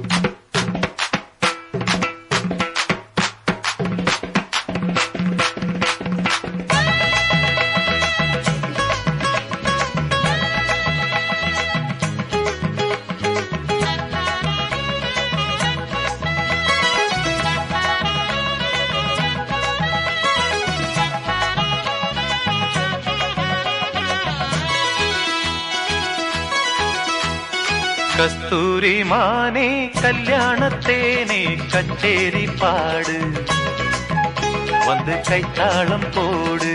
கஸ்தூரி மானே கல்யாணத்தேனே கச்சேரி பாடு வந்து கைத்தாளம் போடு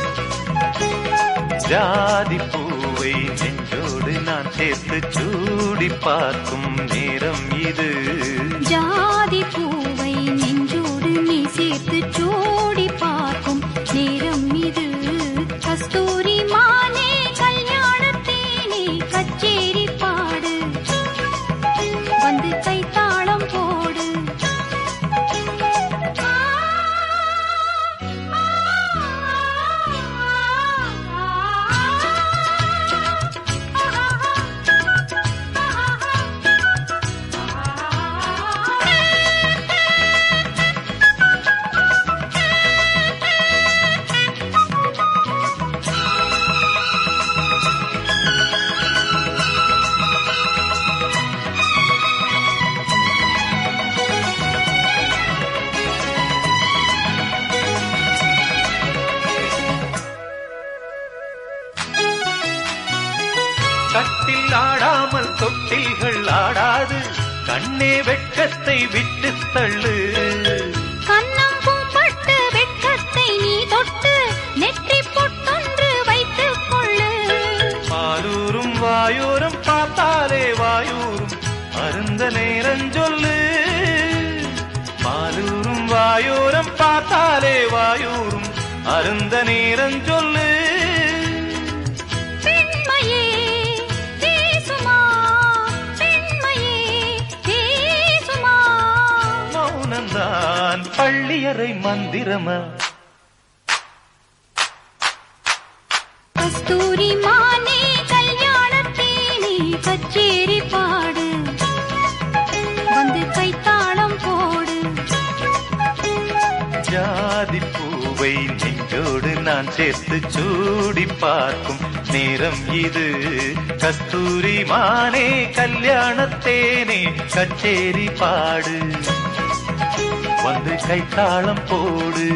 ஜாதி பூவை நெஞ்சோடு நான் சேர்த்து சூடி பார்க்கும் நேரம் இது ஜாதி பூவை நெஞ்சோடு நீ சேர்த்து சூடி பார்க்கும் நேரம் இது கஸ்தூரி மானே கல்யாணத்தேனே கச்சேரி பாடு வந்து கைத்தாளம் போடு கட்டில் ஆடாமல் தொட்டில்கள் ஆடாது கண்ணே வெட்கத்தை விட்டு தள்ளு கண்ணம் பூம்பட்டு வெட்கத்தை நீ தொட்டு நெற்றி பொட்டொன்று வைத்துக் கொள்ளு பாலூரும் வாயூரும் பார்த்தாலே வாயூரும் அருந்த நேரம் சொல்லு பாலூரும் வாயூரம் பார்த்தாலே வாயூரும் அருந்த நேரம் சொல்லு மௌனந்தான் பள்ளியறை மந்திரமா கஸ்தூரி மானே கல்யாணத்தேனே கச்சேரி பாடு வந்து கைத்தாளம் போடு ஜாதி பூவை நெஞ்சோடு நான் சேர்த்து சூடி பார்க்கும் நேரம் இது கஸ்தூரி மானே கல்யாணத்தேனே கச்சேரி பாடு வந்து கைத்தாளம் போடு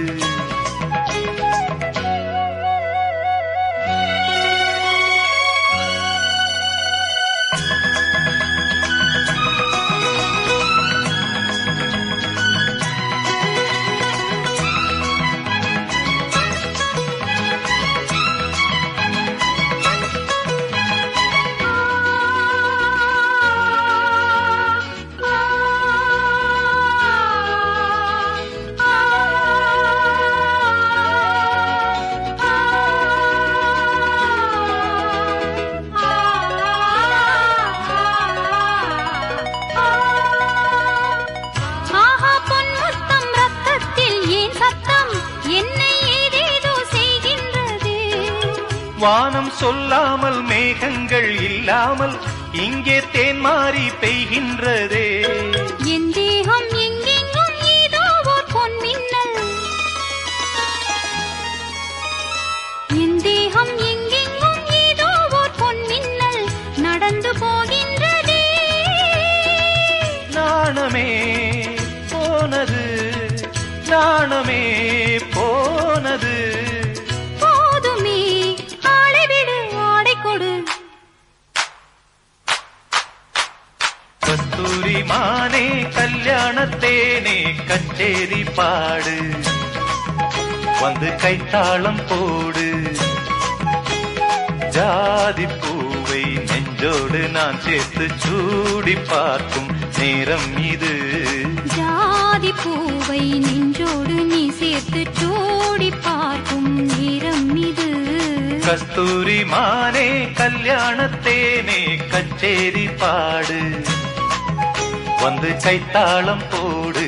வானம் சொல்லாமல் மேகங்கள் இல்லாமல் இங்கே தேன் மாறி பெய்கின்றதே என் தேகம் எங்கெங்கும் ஏதோ ஓர் பொன்மின்னல் என் தேகம் எங்கெங்கும் ஏதோ ஓர் பொன்மின்னல் நடந்து போகின்றதே நாணமே போனது நாணமே போனது கஸ்தூரி மானே கல்யாணத்தேனே கச்சேரி பாடு வந்து கைத்தாளம் போடு ஜாதி பூவை நெஞ்சோடு நான் சேர்த்து சூடி பார்க்கும் நேரம் இது ஜாதி பூவை நெஞ்சோடு நீ சேர்த்து சூடி பார்க்கும் நேரம் இது கஸ்தூரி மானே கல்யாணத்தேனே கச்சேரி பாடு வந்து கைத்தாளம் போடு